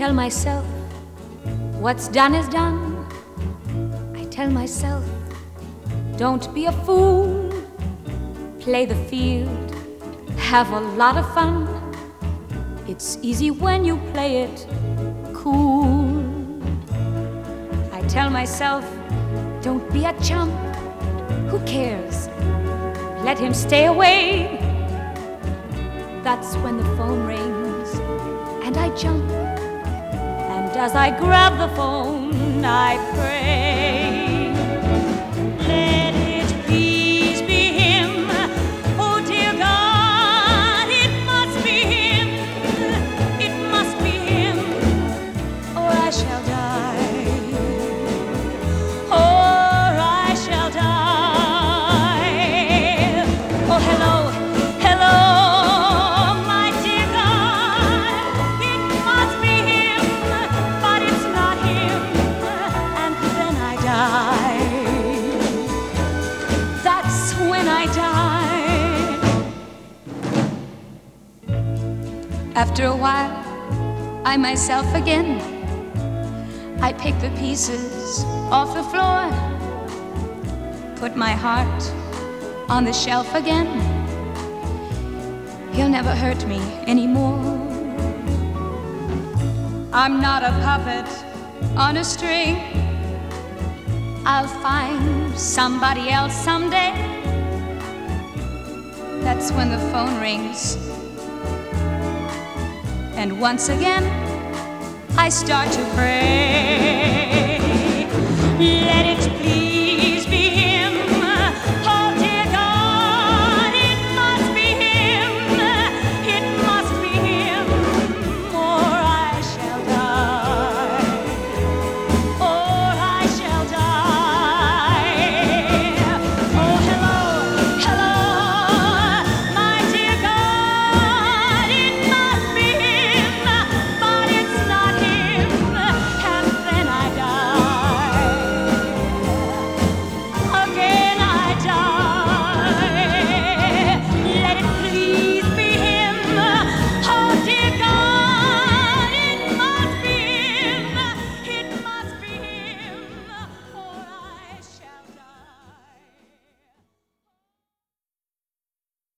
tell myself what's done is done. I tell myself, don't be a fool. Play the field, have a lot of fun. It's easy when you play it cool. I tell myself, don't be a chump. Who cares? Let him stay away. That's when the phone rings and I jump. And as I grab the phone, I pray. Let it please be him. Oh dear God, it must be him. It must be him, or I shall die. Or I shall die. Oh, hello, hello, my dear God. It must be him, but it's not him. And then I die. That's when I die. After a while, I myself again, I pick the pieces off the floor, put my heart on the shelf again. He'll never hurt me anymore. I'm not a puppet on a string. I'll find somebody else someday. That's when the phone rings, and once again I start to pray. Let it